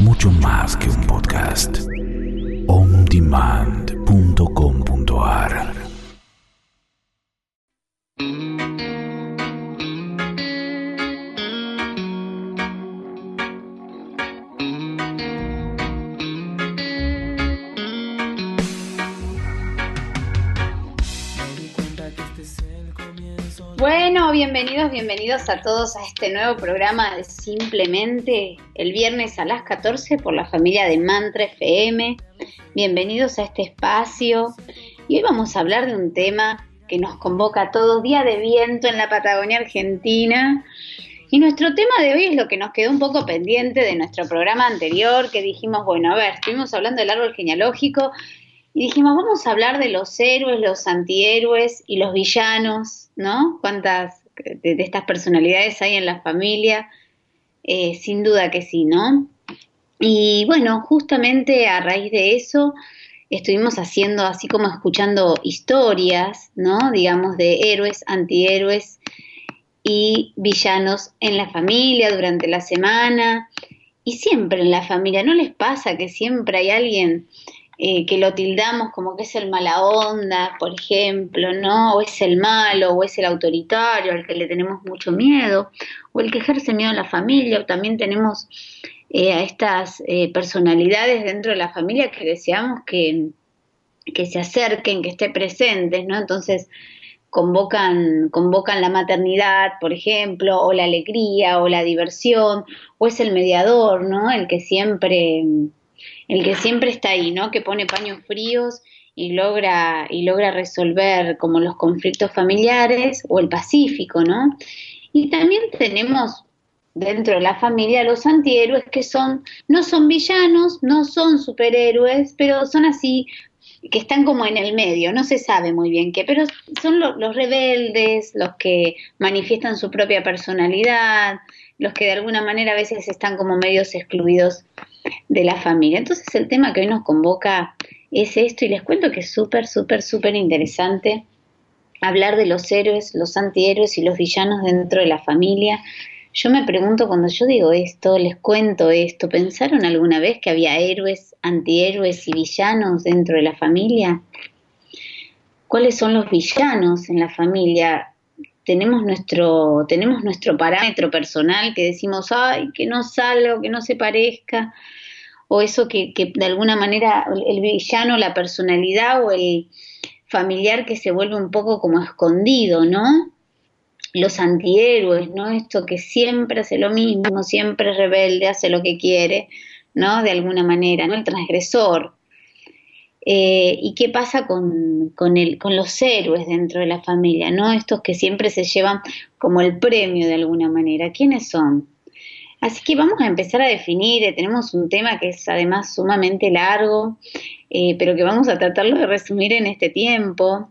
mucho más que un podcast. ondemand.com.ar. Bueno, bienvenidos a todos a este nuevo programa de Simplemente, el viernes a las 14 por la familia de Mantra FM. Bienvenidos a este espacio y hoy vamos a hablar de un tema que nos convoca a todos, día de viento en la Patagonia Argentina. Y nuestro tema de hoy es lo que nos quedó un poco pendiente de nuestro programa anterior, que dijimos, bueno, a ver, estuvimos hablando del árbol genealógico y dijimos, vamos a hablar de los héroes, los antihéroes y los villanos, ¿no? ¿Cuántas de estas personalidades hay en la familia? Sin duda que sí, ¿no? Y bueno, justamente a raíz de eso estuvimos haciendo, así como escuchando historias, ¿no? Digamos, de héroes, antihéroes y villanos en la familia durante la semana. Y siempre en la familia, ¿no les pasa que siempre hay alguien que lo tildamos como que es el mala onda, por ejemplo, ¿no? O es el malo, o es el autoritario, al que le tenemos mucho miedo, o el que ejerce miedo en la familia, o también tenemos a estas personalidades dentro de la familia que deseamos que se acerquen, que estén presentes, ¿no? Entonces convocan la maternidad, por ejemplo, o la alegría, o la diversión, o es el mediador, ¿no? El que siempre está ahí, ¿no? Que pone paños fríos y logra resolver como los conflictos familiares, o el pacífico, ¿no? Y también tenemos dentro de la familia los antihéroes, que no son villanos, no son superhéroes, pero son así, que están como en el medio, no se sabe muy bien qué, pero son los rebeldes, los que manifiestan su propia personalidad, los que de alguna manera a veces están como medios excluidos de la familia. Entonces el tema que hoy nos convoca es esto, y les cuento que es súper interesante hablar de los héroes, los antihéroes y los villanos dentro de la familia. Yo me pregunto, cuando yo digo esto, les cuento esto, ¿pensaron alguna vez que había héroes, antihéroes y villanos dentro de la familia? ¿Cuáles son los villanos en la familia? Tenemos nuestro parámetro personal que decimos, ay, que no salga, que no se parezca, o eso que de alguna manera el villano, la personalidad o el familiar que se vuelve un poco como escondido, ¿no? Los antihéroes, ¿no? Esto que siempre hace lo mismo, siempre es rebelde, hace lo que quiere, ¿no? De alguna manera, ¿no? El transgresor. ¿Y qué pasa con los héroes dentro de la familia, ¿no? Estos que siempre se llevan como el premio de alguna manera. ¿Quiénes son? Así que vamos a empezar a definir. Tenemos un tema que es además sumamente largo, pero que vamos a tratarlo de resumir en este tiempo.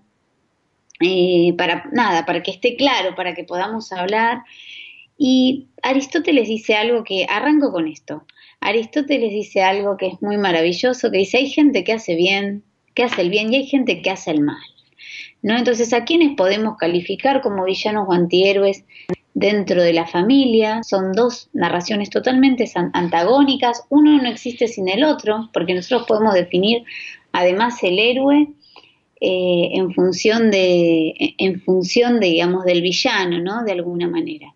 Para que esté claro, para que podamos hablar. Y Aristóteles dice algo que, arranco con esto, Aristóteles dice algo que es muy maravilloso, que dice, hay gente que hace el bien y hay gente que hace el mal, ¿no? Entonces, ¿a quiénes podemos calificar como villanos o antihéroes dentro de la familia? Son dos narraciones totalmente antagónicas, uno no existe sin el otro, porque nosotros podemos definir además el héroe en función digamos, del villano, ¿no? De alguna manera.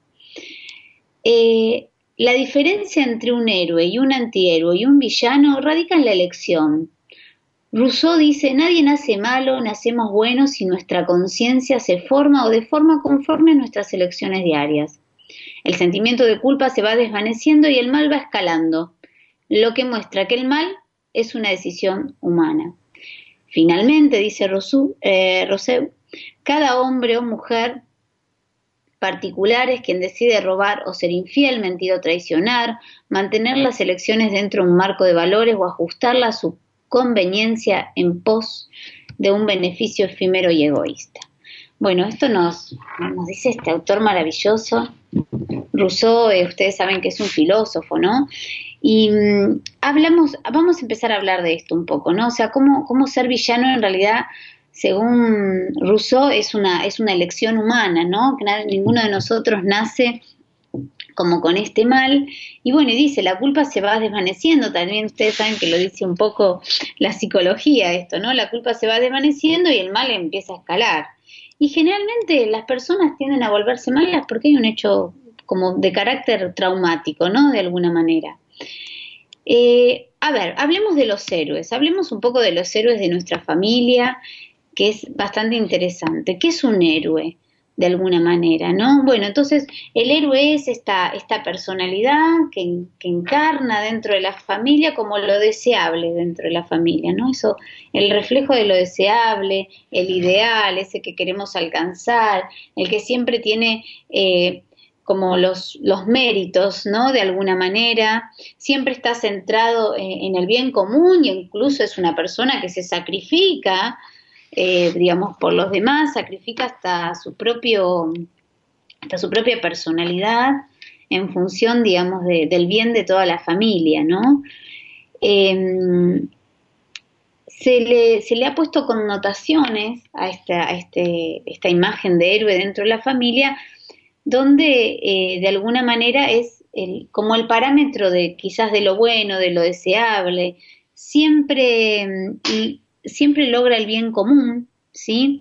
La diferencia entre un héroe y un antihéroe y un villano radica en la elección. Rousseau dice, nadie nace malo, nacemos buenos si nuestra conciencia se forma o deforma conforme a nuestras elecciones diarias. El sentimiento de culpa se va desvaneciendo y el mal va escalando, lo que muestra que el mal es una decisión humana. Finalmente, dice Rousseau, cada hombre o mujer particular es quien decide robar o ser infiel, mentir o traicionar, mantener las elecciones dentro de un marco de valores o ajustarla a su conveniencia en pos de un beneficio efímero y egoísta. Bueno, esto nos dice este autor maravilloso. Rousseau, ustedes saben que es un filósofo, ¿no? Y vamos a empezar a hablar de esto un poco, ¿no? O sea, cómo ser villano en realidad, según Rousseau, es una elección humana, ¿no? Que ninguno de nosotros nace como con este mal, y bueno, y dice, la culpa se va desvaneciendo, también ustedes saben que lo dice un poco la psicología esto, ¿no? La culpa se va desvaneciendo y el mal empieza a escalar. Y generalmente las personas tienden a volverse malas porque hay un hecho como de carácter traumático, ¿no? De alguna manera. A ver, hablemos de los héroes, hablemos un poco de los héroes de nuestra familia, que es bastante interesante. ¿Qué es un héroe? De alguna manera, ¿no? Bueno, entonces el héroe es esta personalidad que encarna dentro de la familia como lo deseable dentro de la familia, ¿no? Eso, el reflejo de lo deseable, el ideal, ese que queremos alcanzar, el que siempre tiene como los méritos, ¿no? De alguna manera, siempre está centrado en el bien común y incluso es una persona que se sacrifica, digamos, por los demás, sacrifica hasta su propia personalidad en función, digamos, del bien de toda la familia, ¿no? Se le ha puesto connotaciones a esta imagen de héroe dentro de la familia, donde de alguna manera es como el parámetro de quizás de lo bueno, de lo deseable, siempre logra el bien común, ¿sí?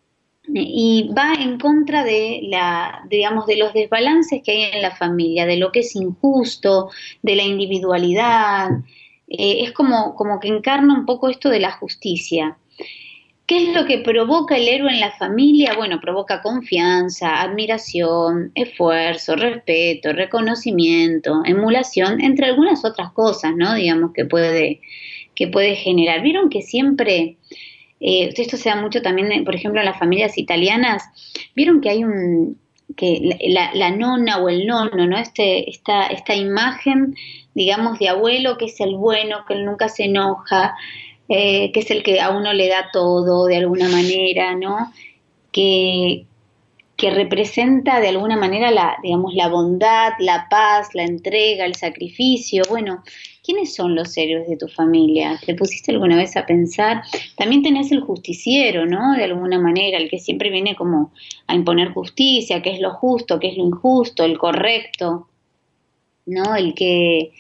Y va en contra de digamos, de los desbalances que hay en la familia, de lo que es injusto, de la individualidad. Es como que encarna un poco esto de la justicia. ¿Qué es lo que provoca el héroe en la familia? Bueno, provoca confianza, admiración, esfuerzo, respeto, reconocimiento, emulación, entre algunas otras cosas, ¿no? Digamos, que puede generar. ¿Vieron que siempre, esto se da mucho también, por ejemplo, en las familias italianas, vieron que hay que la nona o el nono, ¿no? Esta imagen, digamos, de abuelo que es el bueno, que él nunca se enoja, que es el que a uno le da todo de alguna manera, ¿no? Que representa de alguna manera digamos, la bondad, la paz, la entrega, el sacrificio. Bueno, ¿quiénes son los héroes de tu familia? ¿Te pusiste alguna vez a pensar? También tenés el justiciero, ¿no? De alguna manera, el que siempre viene como a imponer justicia, qué es lo justo, qué es lo injusto, el correcto, ¿no? El que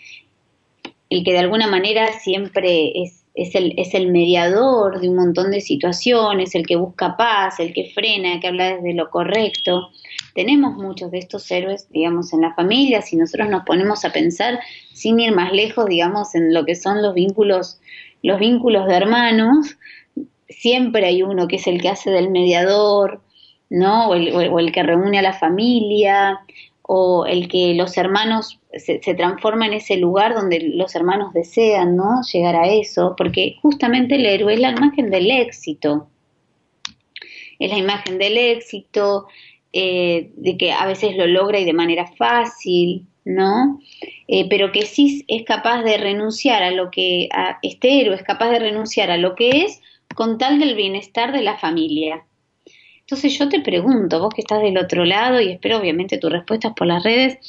de alguna manera siempre es el mediador de un montón de situaciones, el que busca paz, el que frena, que habla desde lo correcto. Tenemos muchos de estos héroes, digamos, en la familia. Si nosotros nos ponemos a pensar, sin ir más lejos, digamos, en lo que son los vínculos de hermanos, siempre hay uno que es el que hace del mediador, ¿no? O el que reúne a la familia, o el que los hermanos se transforma en ese lugar donde los hermanos desean, ¿no? Llegar a eso, porque justamente el héroe es la imagen del éxito, es la imagen del éxito, de que a veces lo logra y de manera fácil, ¿no? Pero que sí es capaz de renunciar este héroe es capaz de renunciar a lo que es con tal del bienestar de la familia. Entonces yo te pregunto, vos que estás del otro lado, y espero obviamente tus respuestas por las redes,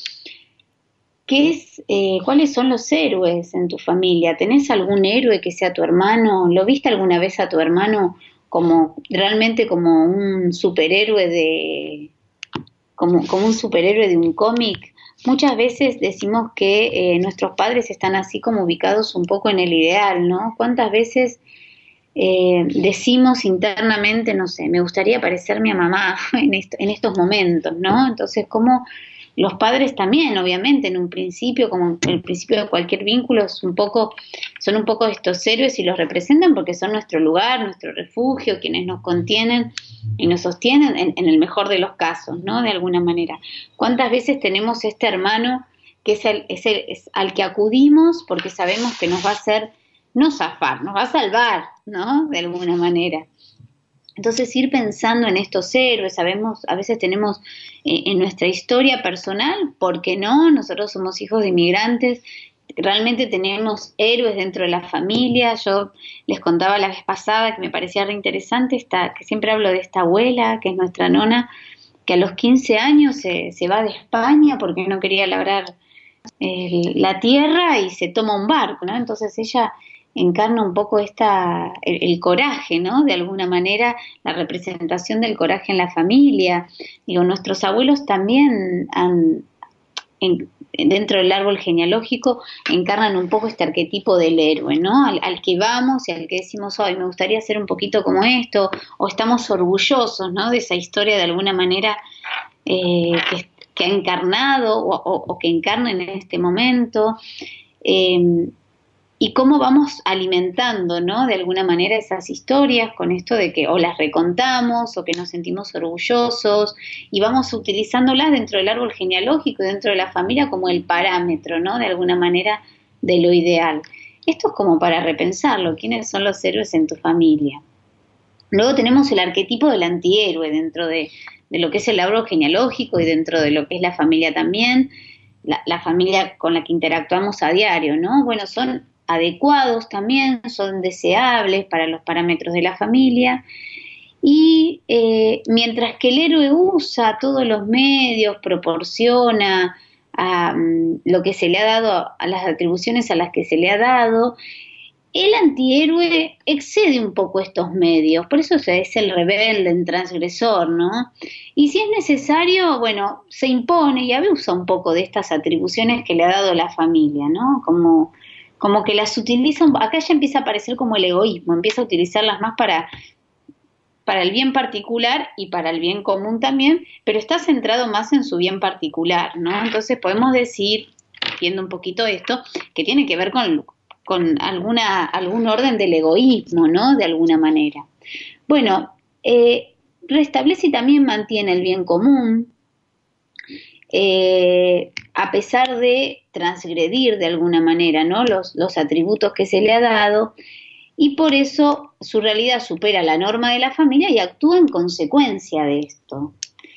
¿cuáles son los héroes en tu familia? ¿Tenés algún héroe que sea tu hermano? ¿Lo viste alguna vez a tu hermano realmente como un superhéroe como un superhéroe de un cómic? Muchas veces decimos que nuestros padres están así como ubicados un poco en el ideal, ¿no? ¿Cuántas veces decimos internamente, no sé, me gustaría parecerme a mamá en estos momentos, ¿no? Entonces, como los padres también, obviamente, en un principio, como en el principio de cualquier vínculo, son un poco estos héroes y los representan porque son nuestro lugar, nuestro refugio, quienes nos contienen y nos sostienen en el mejor de los casos, ¿no? De alguna manera. ¿Cuántas veces tenemos este hermano que es al que acudimos porque sabemos que nos va a hacer no zafar, nos va a salvar, ¿no? De alguna manera. Entonces ir pensando en estos héroes, a veces tenemos en nuestra historia personal, ¿por qué no? Nosotros somos hijos de inmigrantes, realmente tenemos héroes dentro de la familia. Yo les contaba la vez pasada que me parecía re interesante, que siempre hablo de esta abuela, que es nuestra nona, que a los 15 años se va de España porque no quería labrar la tierra y se toma un barco, ¿no? Entonces ella encarna un poco el coraje, ¿no? De alguna manera, la representación del coraje en la familia. Digo, nuestros abuelos también dentro del árbol genealógico encarnan un poco este arquetipo del héroe, ¿no? Al que vamos y al que decimos, ay, me gustaría ser un poquito como esto, o estamos orgullosos, ¿no? De esa historia de alguna manera que ha encarnado o que encarna en este momento. Y cómo vamos alimentando, ¿no? De alguna manera esas historias con esto de que o las recontamos o que nos sentimos orgullosos y vamos utilizándolas dentro del árbol genealógico y dentro de la familia como el parámetro, ¿no? De alguna manera de lo ideal. Esto es como para repensarlo, ¿quiénes son los héroes en tu familia? Luego tenemos el arquetipo del antihéroe dentro de lo que es el árbol genealógico y dentro de lo que es la familia también, la familia con la que interactuamos a diario, ¿no? Bueno, son adecuados también, son deseables para los parámetros de la familia y mientras que el héroe usa todos los medios, proporciona lo que se le ha dado, a las atribuciones a las que se le ha dado, el antihéroe excede un poco estos medios, por eso es el rebelde, el transgresor, ¿no? Y si es necesario, bueno, se impone y abusa un poco de estas atribuciones que le ha dado la familia, ¿no? Como que las utiliza, acá ya empieza a aparecer como el egoísmo, empieza a utilizarlas más para el bien particular y para el bien común también, pero está centrado más en su bien particular, ¿no? Entonces podemos decir, viendo un poquito esto, que tiene que ver con algún orden del egoísmo, ¿no? De alguna manera. Bueno, restablece y también mantiene el bien común, a pesar de transgredir de alguna manera, ¿no? los atributos que se le ha dado, y por eso su realidad supera la norma de la familia y actúa en consecuencia de esto.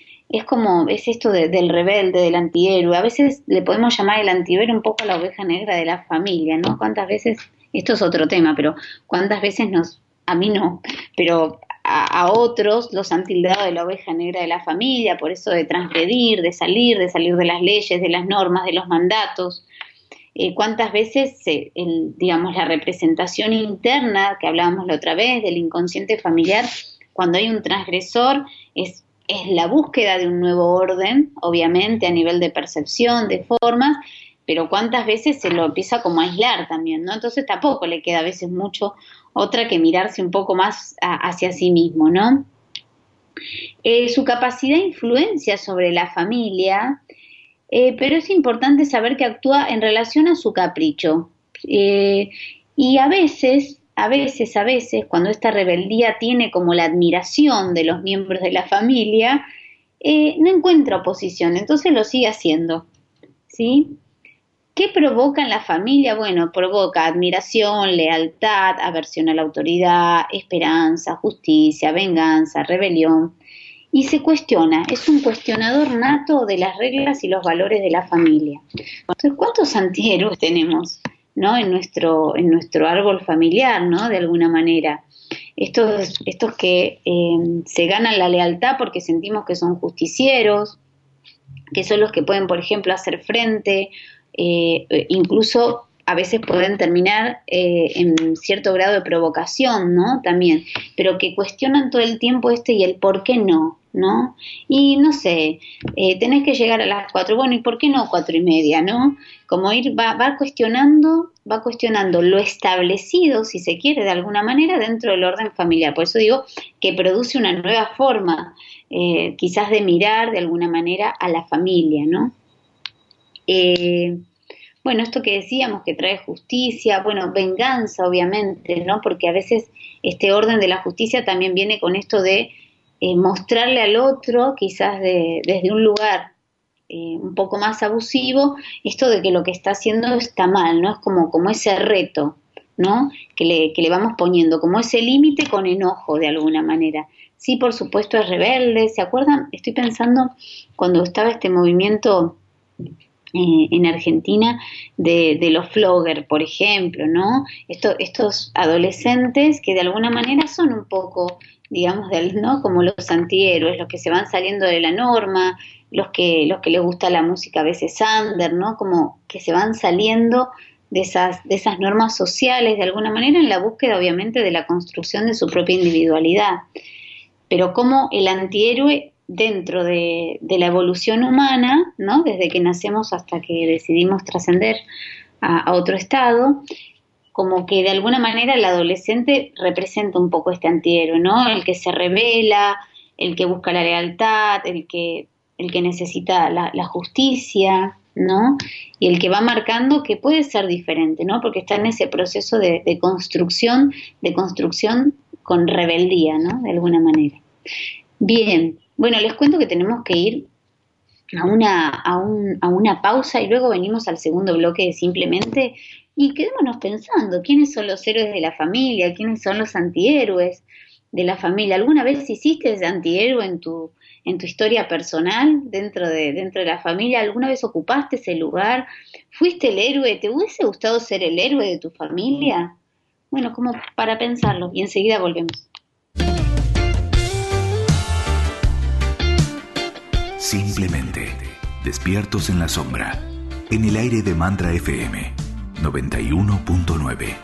Es esto del rebelde, del antihéroe. A veces le podemos llamar el antihéroe un poco a la oveja negra de la familia, ¿no? ¿Cuántas veces, esto es otro tema, pero cuántas veces a mí no, pero a otros los han tildado de la oveja negra de la familia, por eso de transgredir, de salir de las leyes, de las normas, de los mandatos? ¿Cuántas veces, digamos, la representación interna, que hablábamos la otra vez, del inconsciente familiar, cuando hay un transgresor, es la búsqueda de un nuevo orden, obviamente, a nivel de percepción, de formas, pero cuántas veces se lo empieza como a aislar también, ¿no? Entonces tampoco le queda a veces mucho otra que mirarse un poco más hacia sí mismo, ¿no? Su capacidad de influencia sobre la familia, pero es importante saber que actúa en relación a su capricho. Y a veces, cuando esta rebeldía tiene como la admiración de los miembros de la familia, no encuentra oposición, entonces lo sigue haciendo, ¿sí? ¿Qué provoca en la familia? Bueno, provoca admiración, lealtad, aversión a la autoridad, esperanza, justicia, venganza, rebelión. Y se cuestiona, es un cuestionador nato de las reglas y los valores de la familia. Entonces, ¿cuántos antihéroes tenemos, ¿no? en nuestro árbol familiar, ¿no? De alguna manera? Estos que se ganan la lealtad porque sentimos que son justicieros, que son los que pueden, por ejemplo, hacer frente, incluso a veces pueden terminar en cierto grado de provocación, ¿no? También, pero que cuestionan todo el tiempo y el por qué no, ¿no? Y no sé, tenés que llegar a las 4, bueno, ¿y por qué no 4:30, no? Como va cuestionando lo establecido, si se quiere, de alguna manera, dentro del orden familiar. Por eso digo que produce una nueva forma, quizás de mirar de alguna manera a la familia, ¿no? Bueno, esto que decíamos que trae justicia, bueno, venganza obviamente, ¿no? Porque a veces este orden de la justicia también viene con esto de mostrarle al otro, quizás desde un lugar un poco más abusivo, esto de que lo que está haciendo está mal, ¿no? Es como ese reto, ¿no? Que le vamos poniendo, como ese límite con enojo de alguna manera. Sí, por supuesto es rebelde, ¿se acuerdan? Estoy pensando cuando estaba este movimiento en Argentina de los flogger, por ejemplo, ¿no? Estos adolescentes que de alguna manera son un poco, digamos, ¿no? Como los antihéroes, los que se van saliendo de la norma, los que les gusta la música a veces under, ¿no? Como que se van saliendo de esas normas sociales de alguna manera en la búsqueda, obviamente, de la construcción de su propia individualidad. Pero como el antihéroe dentro de la evolución humana, ¿no? Desde que nacemos hasta que decidimos trascender a otro estado, como que de alguna manera el adolescente representa un poco este antihéroe, ¿no? El que se rebela, el que busca la lealtad, el que necesita la justicia, ¿no? Y el que va marcando que puede ser diferente, ¿no? Porque está en ese proceso de construcción con rebeldía, ¿no? De alguna manera. Bien, bueno, les cuento que tenemos que ir a una pausa y luego venimos al segundo bloque de Simplemente, y quedémonos pensando, ¿quiénes son los héroes de la familia? ¿Quiénes son los antihéroes de la familia? ¿Alguna vez hiciste ese antihéroe en tu historia personal dentro de la familia? ¿Alguna vez ocupaste ese lugar? ¿Fuiste el héroe? ¿Te hubiese gustado ser el héroe de tu familia? Bueno, como para pensarlo, y enseguida volvemos. Simplemente, despiertos en la sombra, en el aire de Mantra FM 91.9.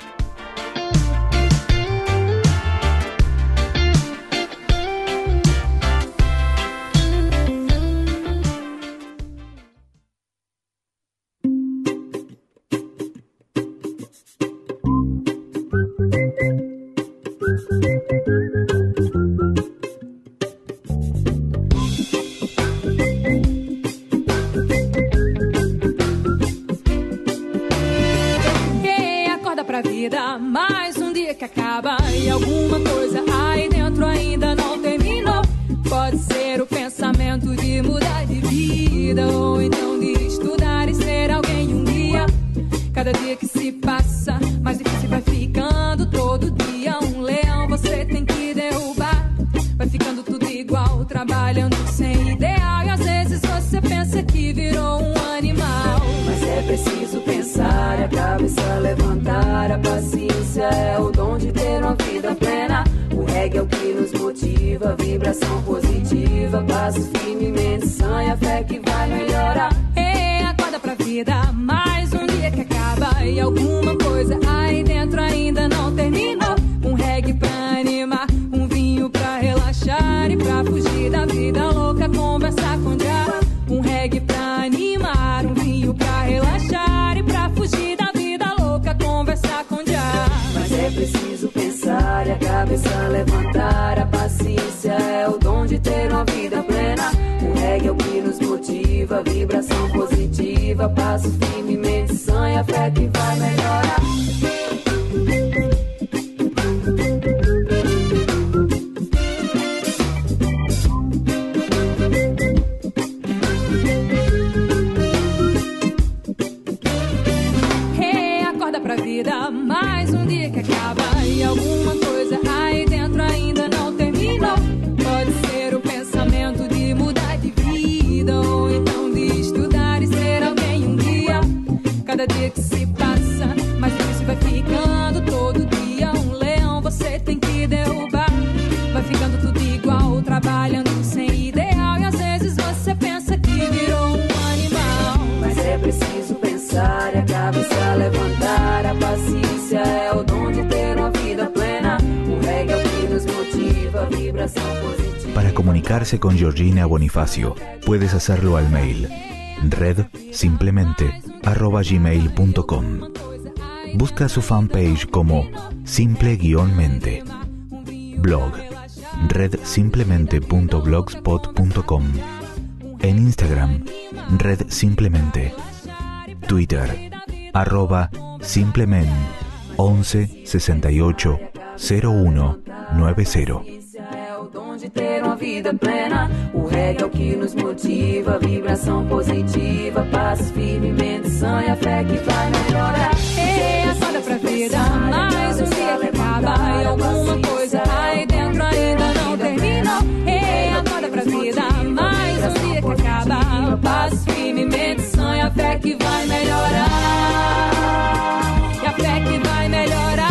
Mais dia que acaba e alguma coisa aí dentro ainda não terminou. Pode ser o pensamento de mudar de vida, ou então de estudar e ser alguém um dia. Cada dia que se passa, mais difícil vai ficando. Todo dia um leão você tem que derrubar. Vai ficando tudo igual, trabalhando sem ideal. E às vezes você pensa que virou um animal. Mas é preciso pensar, a cabeça levantar. A paciência é o dom de ter uma vida plena. O reggae é o que nos motiva, vibração positiva. Passo firmemente, sonha, fé que vai melhorar. Ei, acorda pra vida, mais um dia que acaba. E alguma coisa aí dentro ainda não terminou. Um reggae pra animar, um vinho pra relaxar. E pra fugir da vida louca, conversar com o diabo. Um reggae pra animar, um vinho pra relaxar. E pra fugir da vida louca, conversar com o diabo. Mas é preciso pensar e a cabeça levantar. A paciência é o dom de ter uma vida plena. O reggae é o que nos motiva, vibração positiva. Passo firmemente, sonha, fé que vai melhorar. Mais um dia que acaba e alguma coisa aí dentro ainda não terminou. Pode ser o pensamento de mudar de vida, ou então de estudar e ser alguém um dia. Cada dia que se passa, mais difícil vai ficando. Todo dia um leão você tem que derrubar. Vai ficando tudo igual, trabalhando sem ideal. E às vezes você pensa que virou um animal. Mas é preciso pensar e a cabeça levantar. A paciência é o dom de ter uma vida plena. O reggae é o que nos motiva, vibração positiva. Para comunicarse con Georgina Bonifacio, puedes hacerlo al mail redsimplemente@gmail.com. Busca su fanpage como simple-mente. Blog redsimplemente.blogspot.com. En Instagram, redsimplemente. Twitter, @simplemen 11 68 01 90. De ter uma vida plena, o reggae é o que nos motiva, vibração positiva, passos firmemente, sonha, fé que vai melhorar. Ei, acorda pra vida, mais um dia que acaba e alguma coisa aí dentro ainda não terminou. Ei, acorda pra vida, mais um dia que acaba, passos firmemente, sonha, fé que vai melhorar. E a fé que vai melhorar.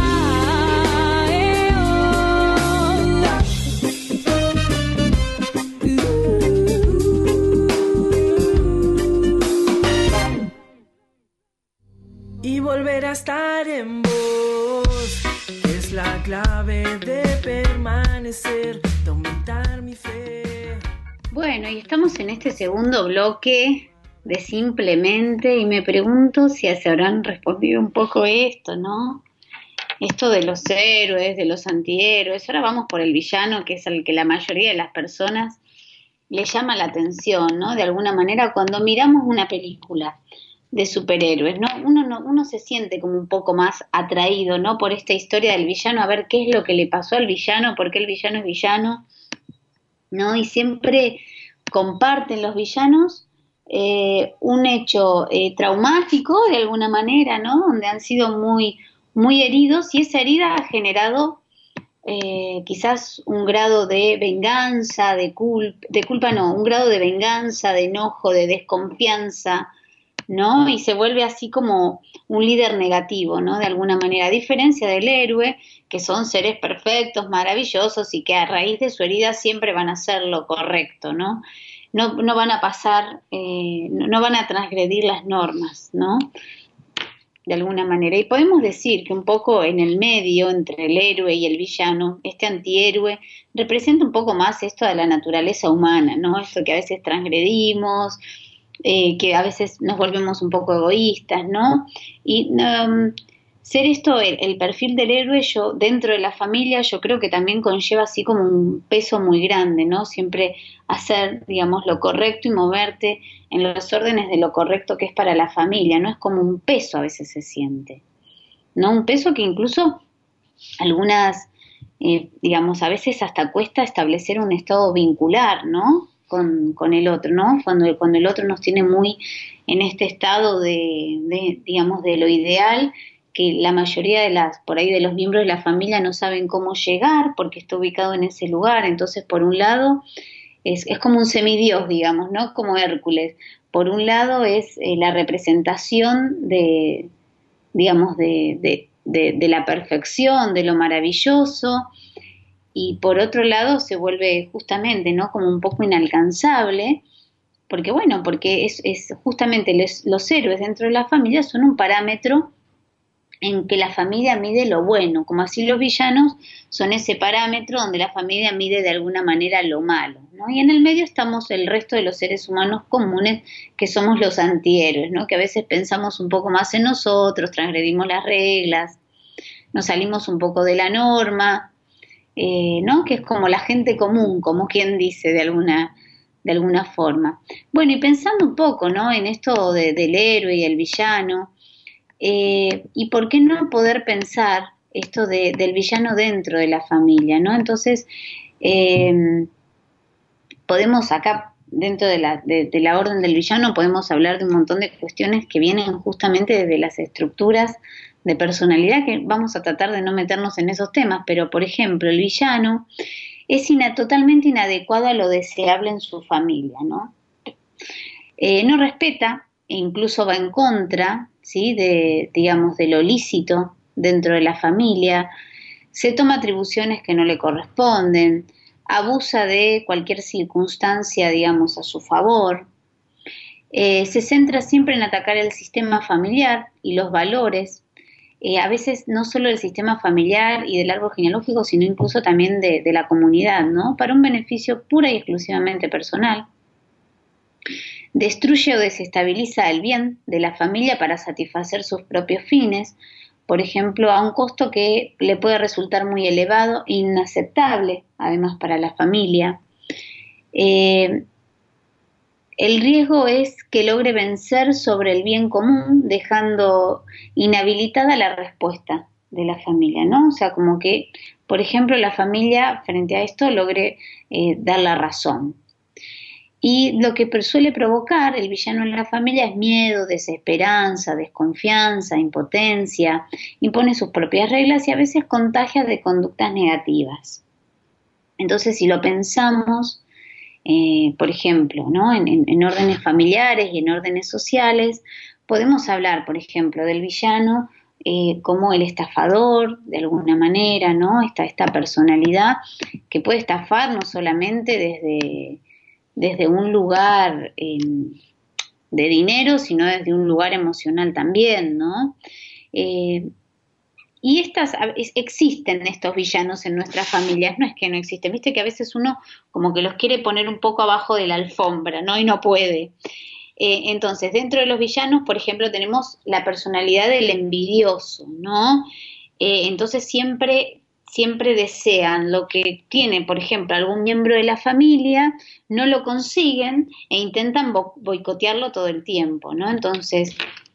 Y volver a estar en vos es la clave de permanecer, de aumentar mi fe. Bueno, y estamos en este segundo bloque de Simplemente y me pregunto si se habrán respondido un poco esto, ¿no? Esto de los héroes, de los antihéroes. Ahora vamos por el villano, que es el que la mayoría de las personas le llama la atención, ¿no? De alguna manera, cuando miramos una película de superhéroes, ¿no? Uno se siente como un poco más atraído, ¿no? Por esta historia del villano, a ver qué es lo que le pasó al villano, por qué el villano es villano, ¿no? Y siempre comparten los villanos un hecho traumático de alguna manera, ¿no? Donde han sido muy heridos y esa herida ha generado quizás un grado de venganza, de culpa no, un grado de venganza, de enojo, de desconfianza, ¿no? Y se vuelve así como un líder negativo, ¿no? De alguna manera, a diferencia del héroe, que son seres perfectos, maravillosos y que a raíz de su herida siempre van a hacer lo correcto, ¿no? No van a pasar, no van a transgredir las normas, ¿no? De alguna manera. Y podemos decir que un poco en el medio, entre el héroe y el villano, este antihéroe representa un poco más esto de la naturaleza humana, ¿no? Esto que a veces transgredimos, que a veces nos volvemos un poco egoístas, ¿no? Y ser esto el perfil del héroe, yo dentro de la familia, yo creo que también conlleva así como un peso muy grande, ¿no? Siempre hacer, digamos, lo correcto y moverte en los órdenes de lo correcto que es para la familia, ¿no? Es como un peso a veces se siente, ¿no? Un peso que incluso algunas, digamos, a veces hasta cuesta establecer un estado vincular, ¿no? Con el otro, ¿no? Cuando el otro nos tiene muy en este estado digamos, de lo ideal, que la mayoría por ahí de los miembros de la familia no saben cómo llegar porque está ubicado en ese lugar. Entonces, por un lado, es como un semidios, digamos, ¿no? Como Hércules. Por un lado es la representación digamos, de la perfección, de lo maravilloso, y por otro lado se vuelve justamente, ¿no? Como un poco inalcanzable, porque bueno, porque es justamente los héroes dentro de la familia son un parámetro en que la familia mide lo bueno, como así los villanos son ese parámetro donde la familia mide de alguna manera lo malo, ¿no? Y en el medio estamos el resto de los seres humanos comunes, que somos los antihéroes, ¿no? Que a veces pensamos un poco más en nosotros, transgredimos las reglas, nos salimos un poco de la norma, ¿no? Que es como la gente común, como quien dice de alguna forma. Bueno, y pensando un poco, ¿no? En esto del héroe y el villano, y por qué no poder pensar esto del villano dentro de la familia, ¿no? Entonces, podemos acá, dentro de la orden del villano, podemos hablar de un montón de cuestiones que vienen justamente desde las estructuras de personalidad, que vamos a tratar de no meternos en esos temas, pero por ejemplo, el villano es totalmente inadecuado a lo deseable en su familia, ¿no? No respeta e incluso va en contra, ¿sí? Digamos, de lo lícito dentro de la familia, se toma atribuciones que no le corresponden, abusa de cualquier circunstancia, digamos, a su favor, se centra siempre en atacar el sistema familiar y los valores, a veces no solo del sistema familiar y del árbol genealógico, sino incluso también de la comunidad, ¿no? Para un beneficio pura y exclusivamente personal. Destruye o desestabiliza el bien de la familia para satisfacer sus propios fines, por ejemplo, a un costo que le puede resultar muy elevado e inaceptable, además, para la familia. El riesgo es que logre vencer sobre el bien común, dejando inhabilitada la respuesta de la familia, ¿no? O sea, como que, por ejemplo, la familia frente a esto logre dar la razón. Y lo que suele provocar el villano en la familia es miedo, desesperanza, desconfianza, impotencia, impone sus propias reglas y a veces contagia de conductas negativas. Entonces, si lo pensamos, por ejemplo, ¿no? en órdenes familiares y en órdenes sociales, podemos hablar, por ejemplo, del villano como el estafador, de alguna manera, ¿no? Esta personalidad que puede estafar no solamente desde un lugar de dinero, sino desde un lugar emocional también, ¿no? Y existen estos villanos en nuestras familias, no es que no existen, viste que a veces uno como que los quiere poner un poco abajo de la alfombra, ¿no? Y no puede. Entonces, dentro de los villanos, por ejemplo, tenemos la personalidad del envidioso, ¿no? Entonces siempre desean lo que tiene, por ejemplo, algún miembro de la familia, no lo consiguen e intentan boicotearlo todo el tiempo, ¿no? Entonces,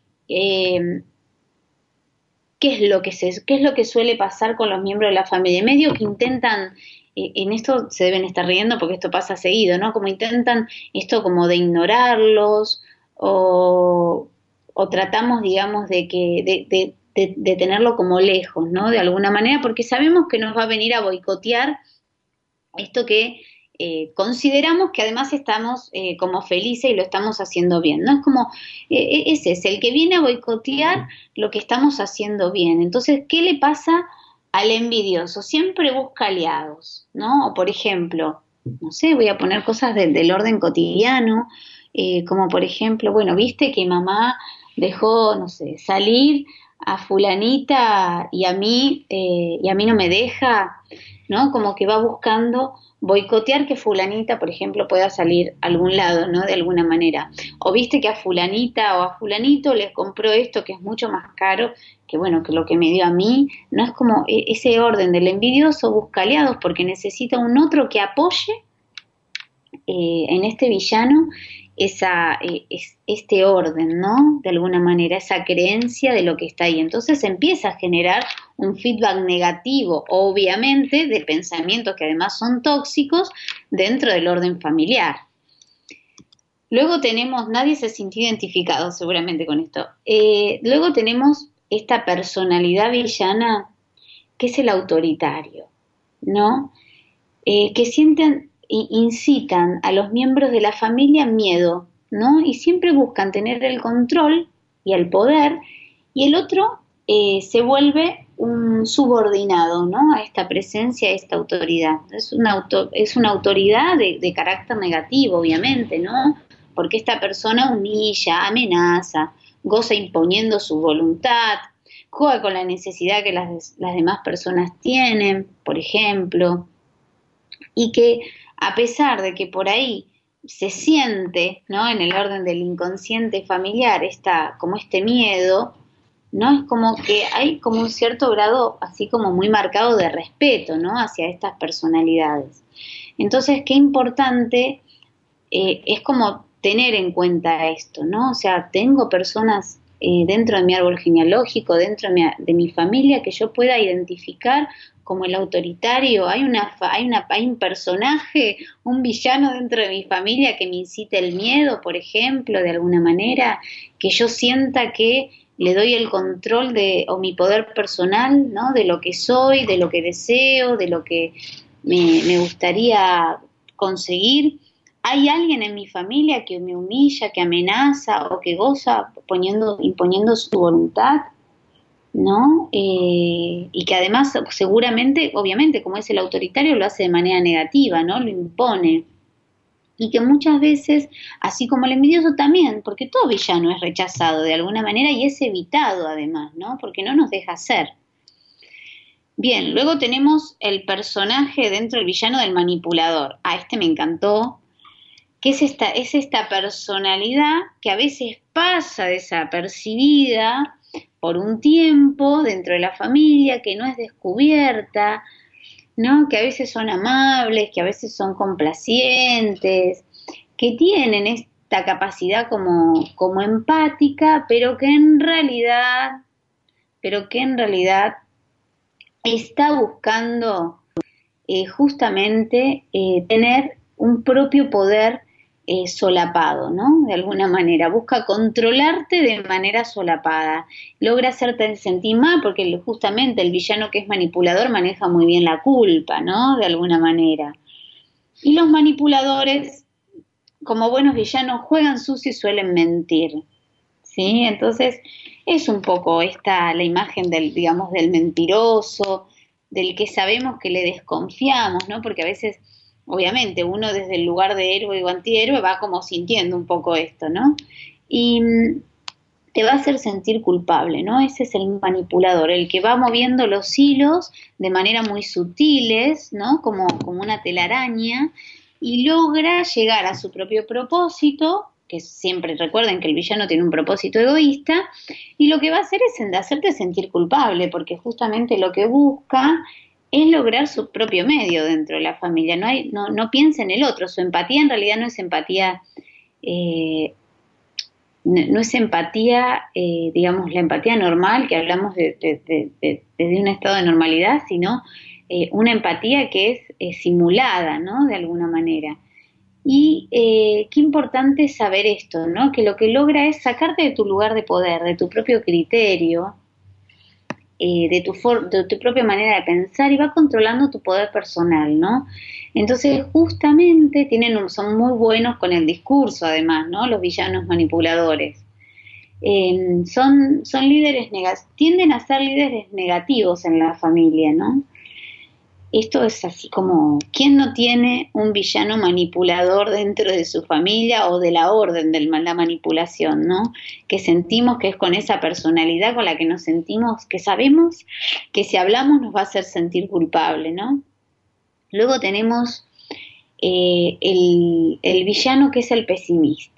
¿qué es lo que suele pasar con los miembros de la familia? Medio que intentan, en esto se deben estar riendo porque esto pasa seguido, ¿no? Como intentan esto como de ignorarlos o tratamos, digamos, de tenerlo como lejos, ¿no? De alguna manera, porque sabemos que nos va a venir a boicotear esto que consideramos que además estamos como felices y lo estamos haciendo bien, ¿no? Es como, ese es el que viene a boicotear lo que estamos haciendo bien. Entonces, ¿qué le pasa al envidioso? Siempre busca aliados, ¿no? O por ejemplo, no sé, voy a poner cosas del orden cotidiano, como por ejemplo, bueno, viste que mamá dejó, no sé, salir a fulanita y a mí no me deja, ¿no? Como que va buscando boicotear que fulanita, por ejemplo, pueda salir a algún lado, ¿no? De alguna manera. O viste que a fulanita o a fulanito les compró esto que es mucho más caro que, bueno, que lo que me dio a mí. No es como ese orden del envidioso busca aliados porque necesita un otro que apoye en este villano este orden, ¿no? De alguna manera, esa creencia de lo que está ahí. Entonces empieza a generar un feedback negativo, obviamente, de pensamientos que además son tóxicos dentro del orden familiar. Luego tenemos, nadie se sintió identificado seguramente con esto, luego tenemos esta personalidad villana que es el autoritario, ¿no? Que incitan a los miembros de la familia miedo, ¿no? Y siempre buscan tener el control y el poder, y el otro se vuelve un subordinado, ¿no? A esta presencia, a esta autoridad. Es una autoridad de carácter negativo, obviamente, ¿no? Porque esta persona humilla, amenaza, goza imponiendo su voluntad, juega con la necesidad que las demás personas tienen, por ejemplo, y que a pesar de que por ahí se siente, ¿no? En el orden del inconsciente familiar como este miedo, ¿no? Es como que hay como un cierto grado así como muy marcado de respeto, ¿no? Hacia estas personalidades. Entonces, qué importante es como tener en cuenta esto, ¿no? O sea, tengo personas dentro de mi árbol genealógico, dentro de mi familia, que yo pueda identificar como el autoritario. Hay un personaje, un villano dentro de mi familia que me incite el miedo, por ejemplo, de alguna manera, que yo sienta que le doy el control o mi poder personal, ¿no? De lo que soy, de lo que deseo, de lo que me gustaría conseguir. ¿Hay alguien en mi familia que me humilla, que amenaza o que goza imponiendo su voluntad? ¿No? Y que además seguramente, obviamente, como es el autoritario, lo hace de manera negativa, ¿no? Lo impone. Y que muchas veces, así como el envidioso también, porque todo villano es rechazado de alguna manera y es evitado además, ¿no? Porque no nos deja ser. Bien, luego tenemos el personaje dentro del villano del manipulador. Este me encantó, que es esta personalidad que a veces pasa desapercibida por un tiempo dentro de la familia, que no es descubierta, ¿no? Que a veces son amables, que a veces son complacientes, que tienen esta capacidad como empática, pero que en realidad está buscando justamente tener un propio poder solapado, ¿no? De alguna manera, busca controlarte de manera solapada, logra hacerte sentir mal porque justamente el villano que es manipulador maneja muy bien la culpa, ¿no? De alguna manera. Y los manipuladores, como buenos villanos, juegan sucio y suelen mentir, ¿sí? Entonces, es un poco la imagen del mentiroso, del que sabemos que le desconfiamos, ¿no? Porque a veces, obviamente, uno desde el lugar de héroe o antihéroe va como sintiendo un poco esto, ¿no? Y te va a hacer sentir culpable, ¿no? Ese es el manipulador, el que va moviendo los hilos de manera muy sutiles, ¿no? Como una telaraña, y logra llegar a su propio propósito, que siempre recuerden que el villano tiene un propósito egoísta, y lo que va a hacer es hacerte sentir culpable, porque justamente lo que busca es lograr su propio medio dentro de la familia. No piensa en el otro. Su empatía en realidad no es empatía, digamos, la empatía normal, que hablamos de un estado de normalidad, sino una empatía que es simulada, ¿no? De alguna manera. Y qué importante es saber esto, ¿no? Que lo que logra es sacarte de tu lugar de poder, de tu propio criterio, de tu propia manera de pensar, y va controlando tu poder personal, ¿no? Entonces, justamente son muy buenos con el discurso, además, ¿no? Los villanos manipuladores. Son líderes tienden a ser líderes negativos en la familia, ¿no? Esto es así como, ¿quién no tiene un villano manipulador dentro de su familia o de la orden de la manipulación, ¿no? Que sentimos que es con esa personalidad con la que nos sentimos, que sabemos que si hablamos nos va a hacer sentir culpable, ¿no? Luego tenemos el villano, que es el pesimista.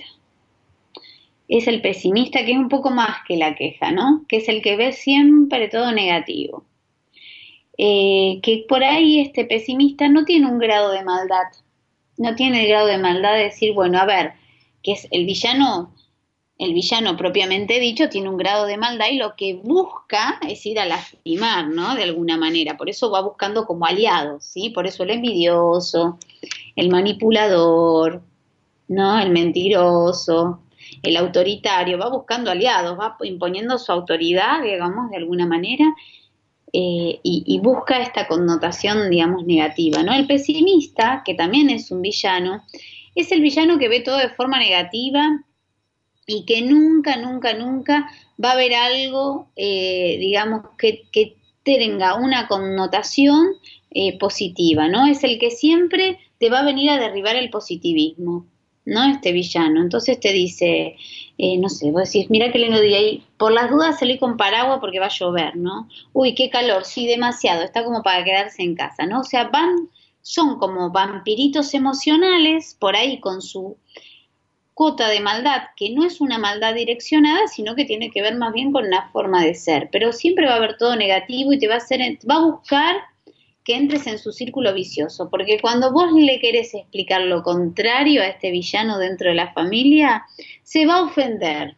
Es el pesimista, que es un poco más que la queja, ¿no? Que es el que ve siempre todo negativo. Que por ahí este pesimista no tiene un grado de maldad, no tiene el grado de maldad de decir, bueno, a ver, que es el villano propiamente dicho tiene un grado de maldad y lo que busca es ir a lastimar, ¿no? De alguna manera, por eso va buscando como aliados, ¿sí? Por eso el envidioso, el manipulador, ¿no? El mentiroso, el autoritario, va buscando aliados, va imponiendo su autoridad, digamos, de alguna manera, y busca esta connotación, digamos, negativa, ¿no? El pesimista, que también es un villano, es el villano que ve todo de forma negativa y que nunca va a ver algo, digamos, que tenga una connotación positiva, ¿no? Es el que siempre te va a venir a derribar el positivismo, ¿no? Este villano. Entonces te dice, no sé, vos decís, mira qué lindo día, y por las dudas salí con paraguas porque va a llover, ¿no? Uy, qué calor, sí, demasiado, está como para quedarse en casa, ¿no? O sea, son como vampiritos emocionales, por ahí con su cuota de maldad, que no es una maldad direccionada, sino que tiene que ver más bien con una forma de ser, pero siempre va a haber todo negativo y va a buscar que entres en su círculo vicioso, porque cuando vos le querés explicar lo contrario a este villano dentro de la familia, se va a ofender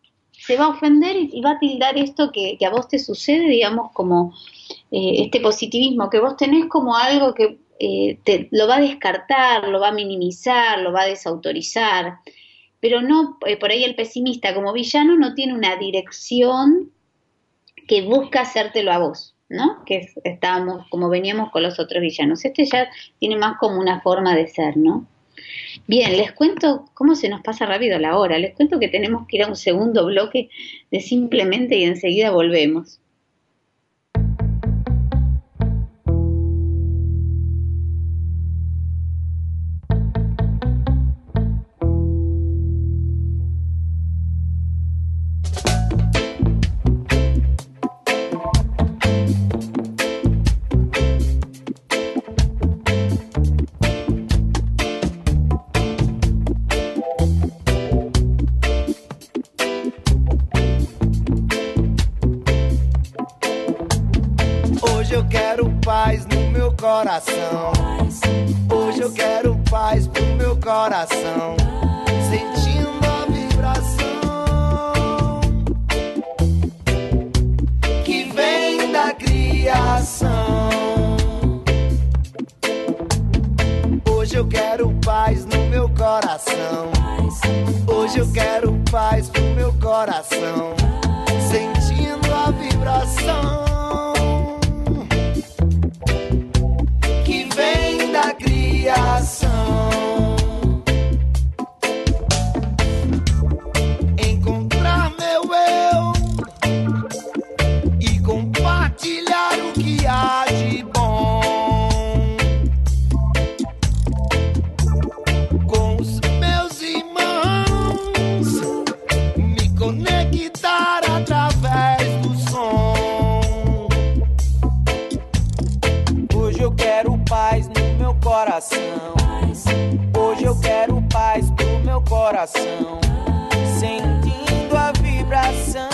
y va a tildar esto que a vos te sucede, digamos, como este positivismo que vos tenés, como algo que lo va a descartar, lo va a minimizar, lo va a desautorizar, pero no, por ahí el pesimista como villano no tiene una dirección que busca hacértelo a vos, ¿no? Que estábamos, como veníamos con los otros villanos. Este ya tiene más como una forma de ser, ¿no? Bien, les cuento cómo se nos pasa rápido la hora. Les cuento que tenemos que ir a un segundo bloque de Simplemente y enseguida volvemos. Hoje eu quero paz pro meu coração, sentindo a vibração que vem da criação. Hoje eu quero paz no meu coração. Hoje eu quero paz pro meu coração, sentindo a vibração da criação. Encontrar meu eu e compartilhar o que há de bom com os meus irmãos, me conectar coração. Hoje eu quero paz pro meu coração, sentindo a vibração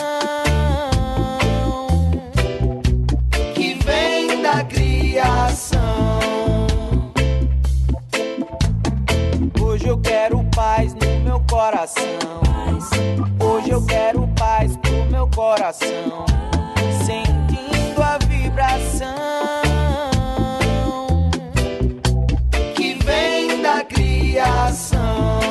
que vem da criação. Hoje eu quero paz no meu coração. Hoje eu quero paz pro meu coração, sentindo a vibração que vem da criação.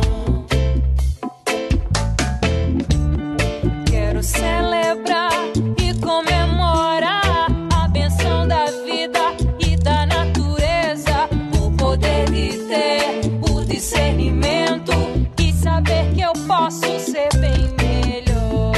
Quero celebrar e comemorar a bênção da vida e da natureza, o poder de ter o discernimento e saber que eu posso ser bem melhor.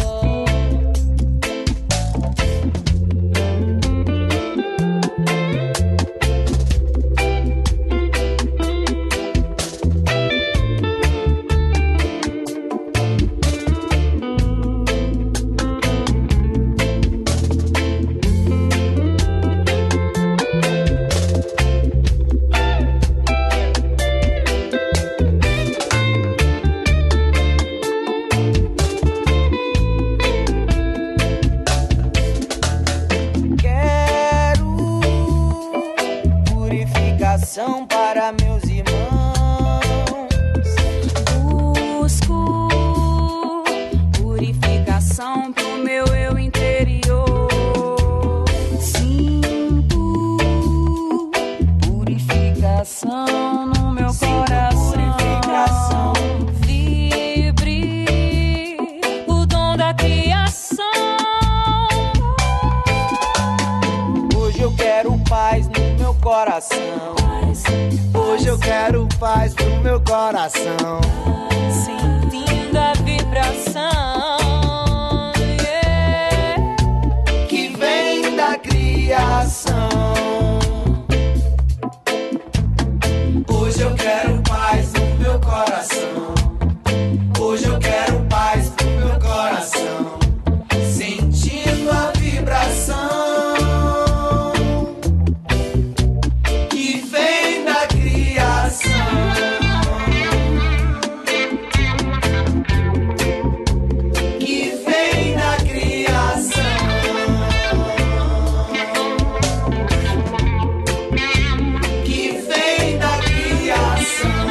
Para meus irmãos, Busco purificação pro meu eu interior. Sinto purificação no meu coração. Vibre o dom da criação. hoje eu quero paz no meu coração. Hoje eu quero paz pro meu coração, Sentindo a vibração, yeah, que vem da criação. Hoje eu quero paz no meu coração. Hoje eu quero paz pro meu coração, sentindo a vibração que vem da criação. Que vem da criação. Que vem da criação.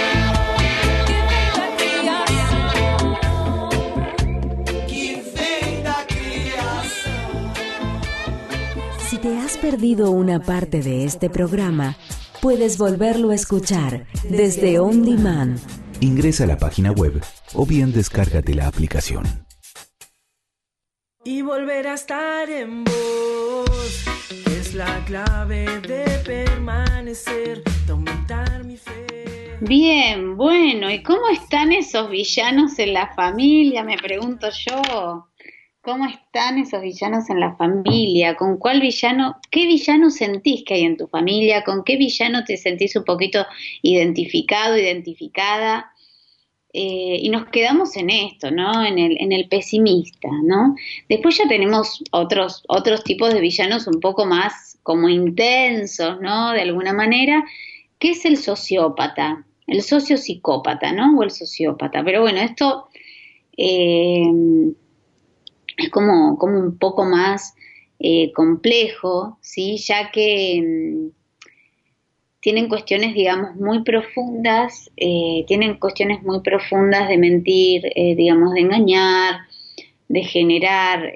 Que vem da criação. Si te has perdido una parte de este programa, puedes volverlo a escuchar desde On Demand. Ingresa a la página web o bien descárgate la aplicación. Y volver a estar en vos, que es la clave de permanecer, de aumentar mi fe. Bien, bueno, ¿y cómo están esos villanos en la familia? Me pregunto yo. ¿Cómo están esos villanos en la familia? ¿Con cuál villano, qué villano sentís que hay en tu familia? ¿Con qué villano te sentís un poquito identificado, identificada? Y nos quedamos en esto, ¿no? En el pesimista, ¿no? Después ya tenemos otros tipos de villanos un poco más como intensos, ¿no? De alguna manera, que es el sociópata, el sociopsicópata, ¿no? O el sociópata. Pero bueno, esto es como un poco más complejo, ¿sí? Ya que tienen cuestiones, digamos, muy profundas, de mentir, digamos, de engañar, de generar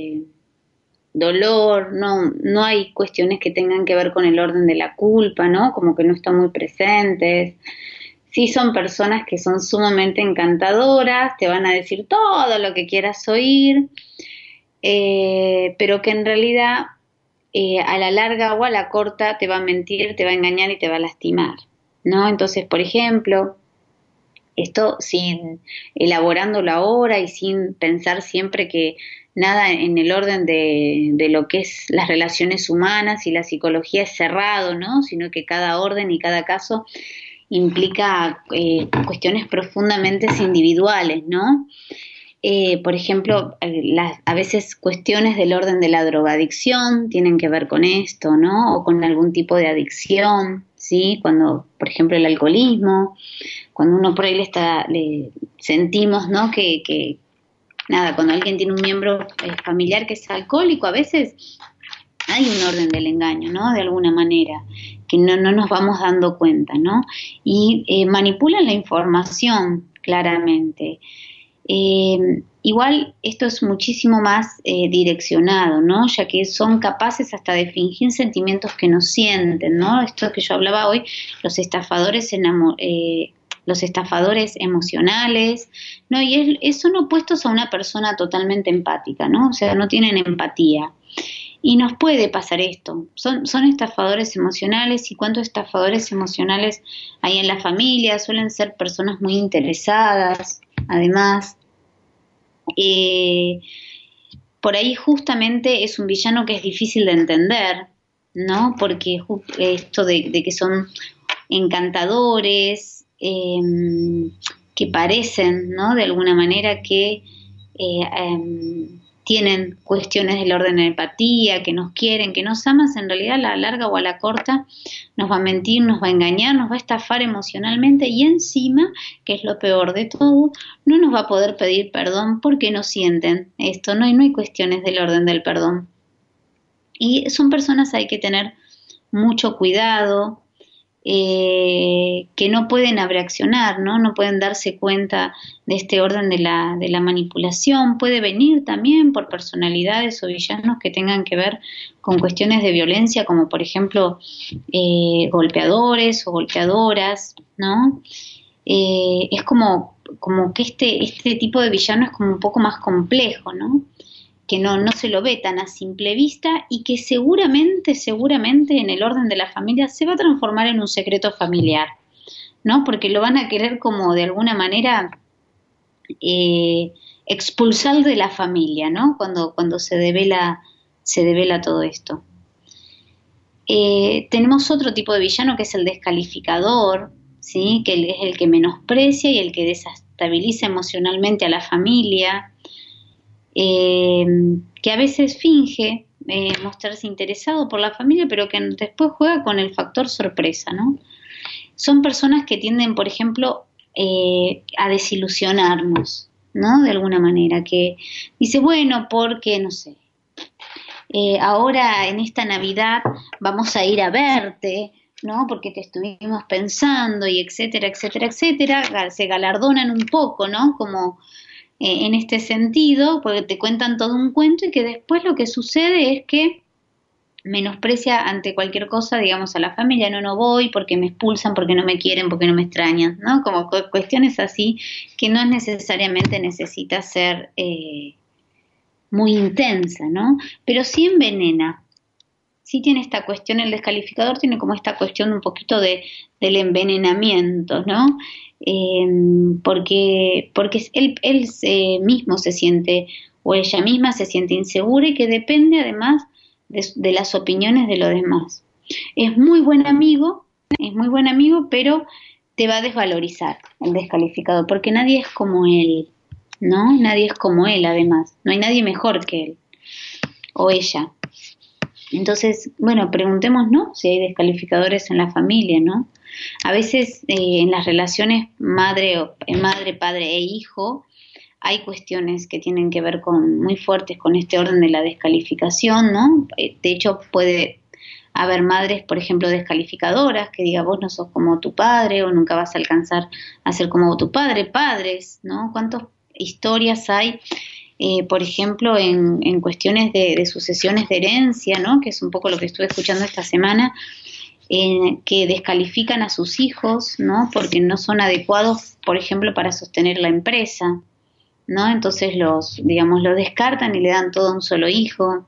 dolor, no hay cuestiones que tengan que ver con el orden de la culpa, ¿no? Como que no están muy presentes. Sí son personas que son sumamente encantadoras, te van a decir todo lo que quieras oír, pero que en realidad a la larga o a la corta te va a mentir, te va a engañar y te va a lastimar, ¿no? Entonces, por ejemplo, esto sin elaborándolo ahora y sin pensar siempre que nada en el orden de lo que es las relaciones humanas y la psicología es cerrado, ¿no? Sino que cada orden y cada caso implica cuestiones profundamente individuales, ¿no? Por ejemplo, a veces cuestiones del orden de la drogadicción tienen que ver con esto, ¿no? O con algún tipo de adicción, ¿sí? Cuando, por ejemplo, el alcoholismo, cuando uno por ahí le sentimos, ¿no? Que nada, cuando alguien tiene un miembro familiar que es alcohólico, a veces hay un orden del engaño, ¿no? De alguna manera, que no nos vamos dando cuenta, ¿no? Y manipulan la información, claramente. Igual esto es muchísimo más direccionado, ¿no? Ya que son capaces hasta de fingir sentimientos que no sienten, ¿no? Esto que yo hablaba hoy, los estafadores emocionales, ¿no? Y son opuestos a una persona totalmente empática, ¿no? O sea, no tienen empatía. Y nos puede pasar esto. Son estafadores emocionales. ¿Y cuántos estafadores emocionales hay en la familia? Suelen ser personas muy interesadas, además. Por ahí justamente es un villano que es difícil de entender, ¿no? Porque esto de que son encantadores, que parecen, ¿no? De alguna manera que tienen cuestiones del orden de empatía, que nos quieren, que nos aman, en realidad a la larga o a la corta nos va a mentir, nos va a engañar, nos va a estafar emocionalmente y encima, que es lo peor de todo, no nos va a poder pedir perdón porque no sienten esto, no hay cuestiones del orden del perdón. Y son personas, hay que tener mucho cuidado, que no pueden abreaccionar, ¿no? Pueden darse cuenta de este orden de la manipulación. Puede venir también por personalidades o villanos que tengan que ver con cuestiones de violencia, como por ejemplo golpeadores o golpeadoras, ¿no? Es como que este tipo de villano es como un poco más complejo, ¿no? Que no se lo ve tan a simple vista y que seguramente en el orden de la familia se va a transformar en un secreto familiar, ¿no? Porque lo van a querer como de alguna manera expulsar de la familia, ¿no? Cuando se devela todo esto. Tenemos otro tipo de villano que es el descalificador, ¿sí? Que es el que menosprecia y el que desestabiliza emocionalmente a la familia. Que a veces finge mostrarse interesado por la familia, pero que después juega con el factor sorpresa, ¿no? Son personas que tienden, por ejemplo, a desilusionarnos, ¿no? De alguna manera, que dice, bueno, porque, no sé, ahora en esta Navidad vamos a ir a verte, ¿no? Porque te estuvimos pensando y etcétera, etcétera, etcétera. Se galardonan un poco, ¿no? Como en este sentido, porque te cuentan todo un cuento y que después lo que sucede es que menosprecia ante cualquier cosa, digamos, a la familia. No voy porque me expulsan, porque no me quieren, porque no me extrañan, ¿no? Como cuestiones así que no necesariamente necesita ser muy intensa, ¿no? Pero sí envenena. Sí tiene esta cuestión, el descalificador tiene como esta cuestión un poquito del envenenamiento, ¿no? Porque él mismo se siente, o ella misma se siente insegura y que depende además de las opiniones de los demás. Es muy buen amigo, pero te va a desvalorizar el descalificador, porque nadie es como él, ¿no? Nadie es como él, además. No hay nadie mejor que él o ella. Entonces, bueno, preguntémonos si hay descalificadores en la familia, ¿no? A veces en las relaciones madre, padre e hijo hay cuestiones que tienen que ver muy fuertes con este orden de la descalificación, ¿no? De hecho, puede haber madres, por ejemplo, descalificadoras, que diga vos no sos como tu padre o nunca vas a alcanzar a ser como tu padre, padres, ¿no? ¿Cuántas historias hay? Por ejemplo, en cuestiones de sucesiones de herencia, ¿no? Que es un poco lo que estuve escuchando esta semana, que descalifican a sus hijos, ¿no? Porque no son adecuados, por ejemplo, para sostener la empresa, ¿no? Entonces los descartan y le dan todo a un solo hijo.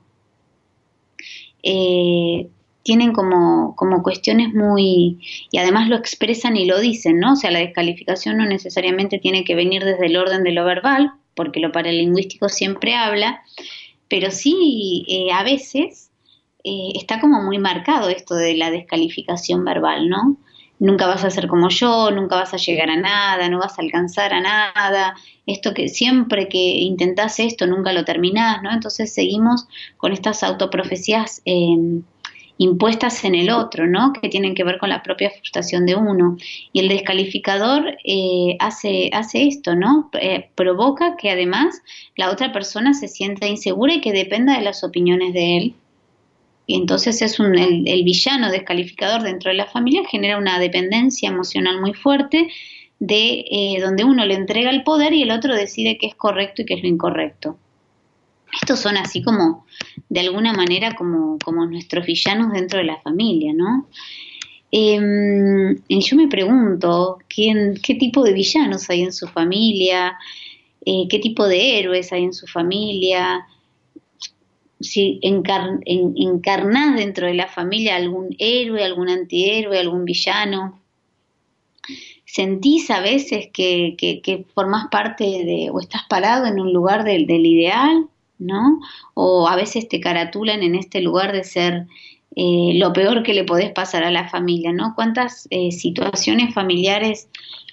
Tienen como cuestiones muy... y además lo expresan y lo dicen, ¿no? O sea, la descalificación no necesariamente tiene que venir desde el orden de lo verbal, porque lo paralingüístico siempre habla, pero sí a veces está como muy marcado esto de la descalificación verbal, ¿no? Nunca vas a ser como yo, nunca vas a llegar a nada, no vas a alcanzar a nada, esto que siempre que intentás esto nunca lo terminás, ¿no? Entonces seguimos con estas autoprofecías impuestas en el otro, ¿no? Que tienen que ver con la propia frustración de uno. Y el descalificador hace esto, ¿no? Provoca que además la otra persona se sienta insegura y que dependa de las opiniones de él. Y entonces el villano descalificador dentro de la familia genera una dependencia emocional muy fuerte de donde uno le entrega el poder y el otro decide qué es correcto y qué es lo incorrecto. Estos son así como, de alguna manera, como nuestros villanos dentro de la familia, ¿no? Y yo me pregunto, ¿qué tipo de villanos hay en su familia? ¿Qué tipo de héroes hay en su familia? Si encarnás dentro de la familia algún héroe, algún antihéroe, algún villano. ¿Sentís a veces que formás parte o estás parado en un lugar del ideal, ¿no? O a veces te caratulan en este lugar de ser lo peor que le podés pasar a la familia, ¿no? ¿Cuántas situaciones familiares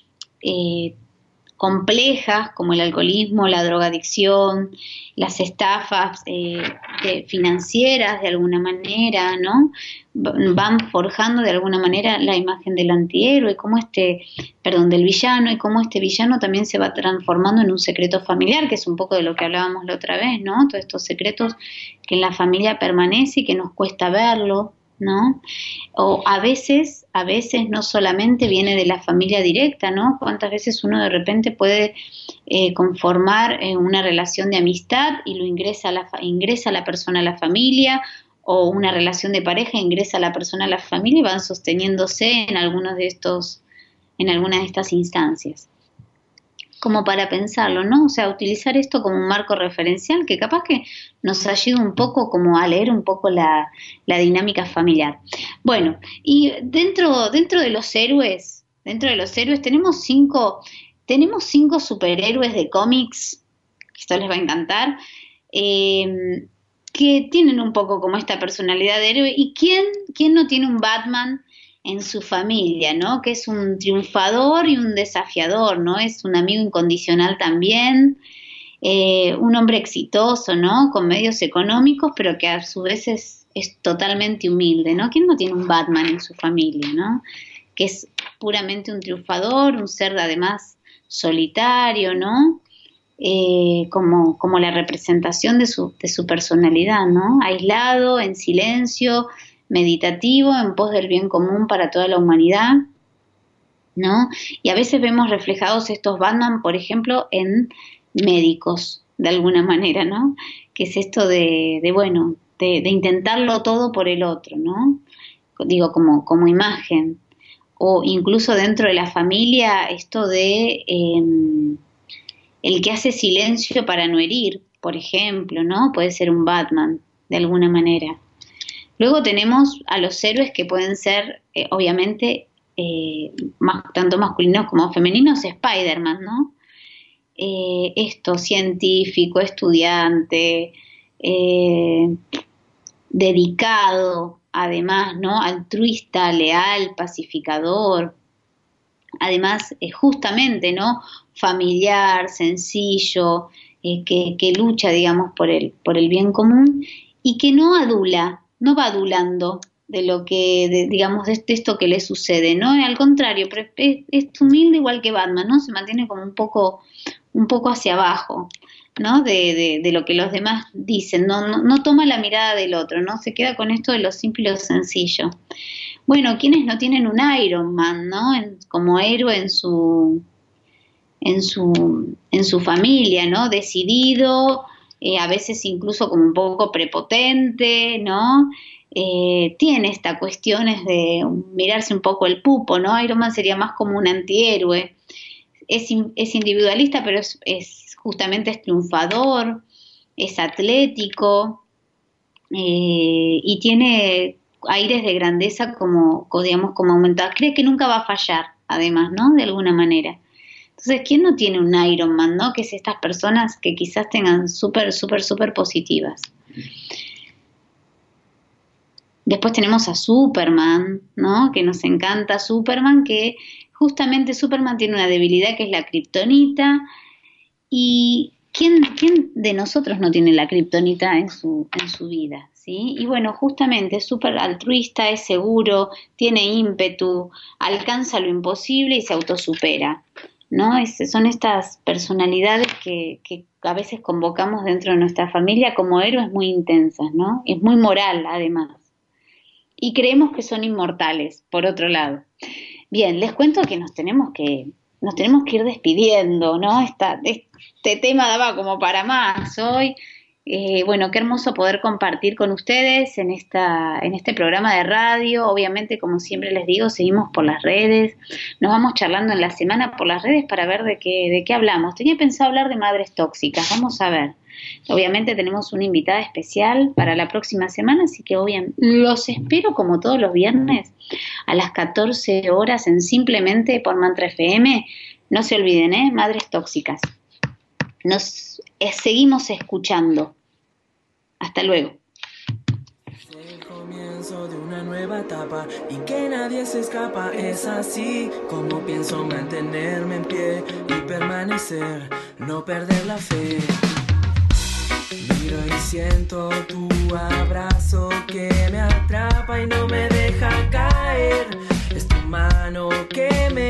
complejas como el alcoholismo, la drogadicción, las estafas financieras de alguna manera, ¿no? Van forjando de alguna manera la imagen del antihéroe, del villano, y cómo este villano también se va transformando en un secreto familiar, que es un poco de lo que hablábamos la otra vez, ¿no? Todos estos secretos que en la familia permanece y que nos cuesta verlo, ¿no? O a veces no solamente viene de la familia directa, ¿no? Cuántas veces uno de repente puede conformar una relación de amistad y lo ingresa la persona a la familia, o una relación de pareja ingresa la persona a la familia y van sosteniéndose en algunas de estas instancias. Como para pensarlo, ¿no? O sea, utilizar esto como un marco referencial que capaz que nos ayuda un poco como a leer un poco la dinámica familiar. Bueno, y dentro de los héroes tenemos cinco superhéroes de cómics, esto les va a encantar, que tienen un poco como esta personalidad de héroe. ¿Y quién no tiene un Batman en su familia, ¿no? Que es un triunfador y un desafiador, ¿no? Es un amigo incondicional también, un hombre exitoso, ¿no? Con medios económicos, pero que a su vez es totalmente humilde, ¿no? ¿Quién no tiene un Batman en su familia, ¿no? Que es puramente un triunfador, un ser además solitario, ¿no? Como la representación de su personalidad, ¿no? Aislado, en silencio, meditativo, en pos del bien común para toda la humanidad, ¿no? Y a veces vemos reflejados estos Batman, por ejemplo, en médicos, de alguna manera, ¿no? Que es esto de intentarlo todo por el otro, ¿no? Digo, como imagen. O incluso dentro de la familia, esto de el que hace silencio para no herir, por ejemplo, ¿no? Puede ser un Batman, de alguna manera. Luego tenemos a los héroes que pueden ser, obviamente, tanto masculinos como femeninos, Spider-Man, ¿no? Científico, estudiante, dedicado, además, ¿no? Altruista, leal, pacificador, además, justamente, ¿no? Familiar, sencillo, que lucha, digamos, por el bien común y que no va adulando de lo que, digamos, de esto que le sucede, ¿no? Al contrario, pero es humilde igual que Batman, ¿no? Se mantiene como un poco hacia abajo, ¿no? De lo que los demás dicen, no toma la mirada del otro, ¿no? Se queda con esto de lo simple y lo sencillo. Bueno, ¿quiénes no tienen un Iron Man, ¿no? Como héroe en su familia, ¿no? Decidido, a veces incluso como un poco prepotente, ¿no? Tiene estas cuestiones de mirarse un poco el pupo, ¿no? Iron Man sería más como un antihéroe. Es individualista, pero justamente es triunfador, es atlético, y tiene aires de grandeza como aumentados. Cree que nunca va a fallar, además, ¿no? De alguna manera. Entonces, ¿quién no tiene un Iron Man, no? Que es estas personas que quizás tengan súper positivas. Después tenemos a Superman, ¿no? Que nos encanta Superman, que justamente Superman tiene una debilidad que es la kriptonita. ¿Y quién de nosotros no tiene la kriptonita en su vida? ¿sí? Y bueno, justamente es súper altruista, es seguro, tiene ímpetu, alcanza lo imposible y se autosupera, ¿no? Son estas personalidades que a veces convocamos dentro de nuestra familia como héroes muy intensas, ¿no? Es muy moral, además. Y creemos que son inmortales, por otro lado. Bien, les cuento que nos tenemos que ir despidiendo, ¿no? Este tema daba como para más hoy. Bueno, qué hermoso poder compartir con ustedes en este programa de radio. Obviamente, como siempre les digo, seguimos por las redes. Nos vamos charlando en la semana por las redes para ver de qué hablamos. Tenía pensado hablar de madres tóxicas. Vamos a ver. Obviamente tenemos una invitada especial para la próxima semana, así que los espero como todos los viernes a las 14 horas en Simplemente por Mantra FM. No se olviden, madres tóxicas. Nos seguimos escuchando. Hasta luego. El comienzo de una nueva etapa y que nadie se escapa. Es así como pienso mantenerme en pie y permanecer, no perder la fe. Miro y siento tu abrazo que me atrapa y no me deja caer. Es tu mano que me